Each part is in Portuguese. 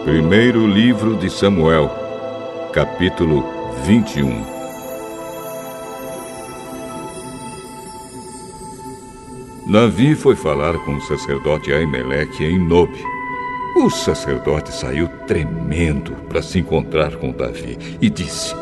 Primeiro livro de Samuel, capítulo 21. Davi foi falar com o sacerdote Aimeleque em Nobe. O sacerdote saiu tremendo para se encontrar com Davi e disse: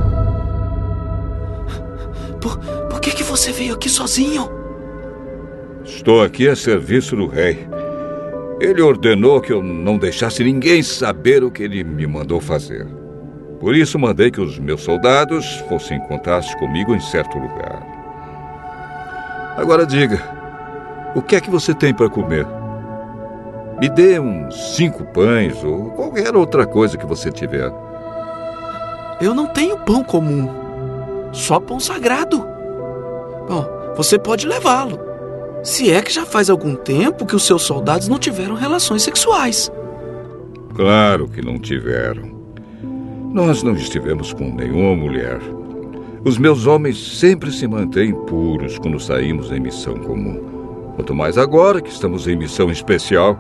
Por que você veio aqui sozinho? Estou aqui a serviço do rei. Ele ordenou que eu não deixasse ninguém saber o que ele me mandou fazer. Por isso mandei que os meus soldados fossem encontrar-se comigo em certo lugar. Agora diga, o que é que você tem para comer? Me dê uns 5 pães ou qualquer outra coisa que você tiver. Eu não tenho pão comum, só pão sagrado. Bom, você pode levá-lo. Se é que já faz algum tempo que os seus soldados não tiveram relações sexuais. Claro que não tiveram. Nós não estivemos com nenhuma mulher. Os meus homens sempre se mantêm puros quando saímos em missão comum. Quanto mais agora que estamos em missão especial.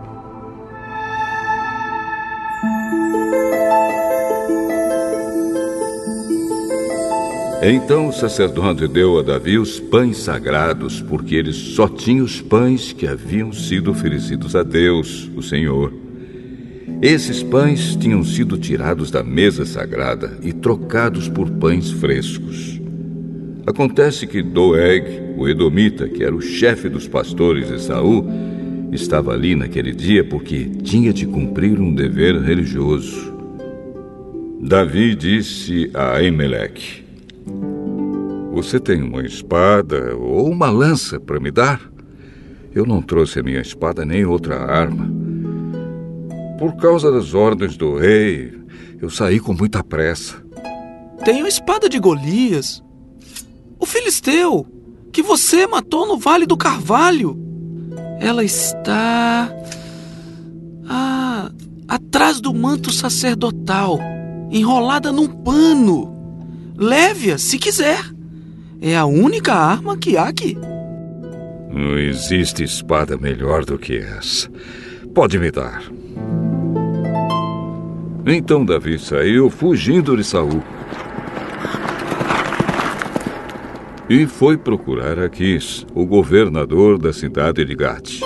Então o sacerdote deu a Davi os pães sagrados, porque ele só tinha os pães que haviam sido oferecidos a Deus, o Senhor. Esses pães tinham sido tirados da mesa sagrada e trocados por pães frescos. Acontece que Doeg, o edomita, que era o chefe dos pastores de Saul, estava ali naquele dia porque tinha de cumprir um dever religioso. Davi disse a Aimeleque: Você tem uma espada ou uma lança para me dar? Eu não trouxe a minha espada nem outra arma. Por causa das ordens do rei, eu saí com muita pressa. Tenho a espada de Golias, o filisteu, que você matou no Vale do Carvalho. Ela está atrás do manto sacerdotal, enrolada num pano. Leve-a se quiser. É a única arma que há aqui. Não existe espada melhor do que essa. Pode me dar. Então Davi saiu fugindo de Saul e foi procurar Aquis, o governador da cidade de Gate.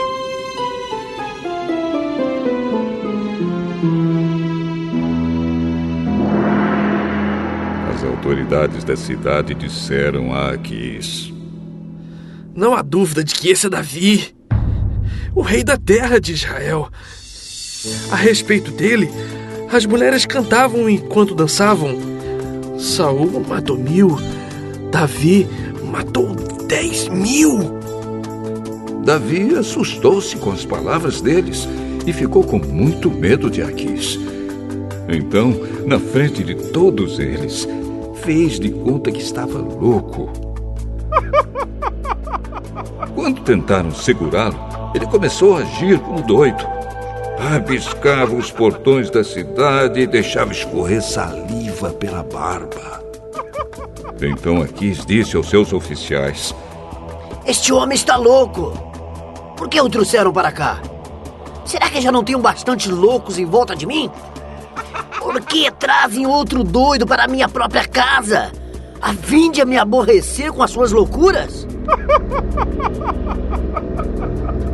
As autoridades da cidade disseram a Aquis: Não há dúvida de que esse é Davi, o rei da terra de Israel. A respeito dele, as mulheres cantavam enquanto dançavam. Saul matou 1000, Davi matou 10.000. Davi assustou-se com as palavras deles e ficou com muito medo de Aquis. Então, na frente de todos eles, fez de conta que estava louco. Quando tentaram segurá-lo, ele começou a agir como doido. Rabiscava os portões da cidade e deixava escorrer saliva pela barba. Então Aquis disse aos seus oficiais: Este homem está louco. Por que o trouxeram para cá? Será que já não tenho bastante loucos em volta de mim? Por que trazem outro doido para a minha própria casa, a fim de me aborrecer com as suas loucuras?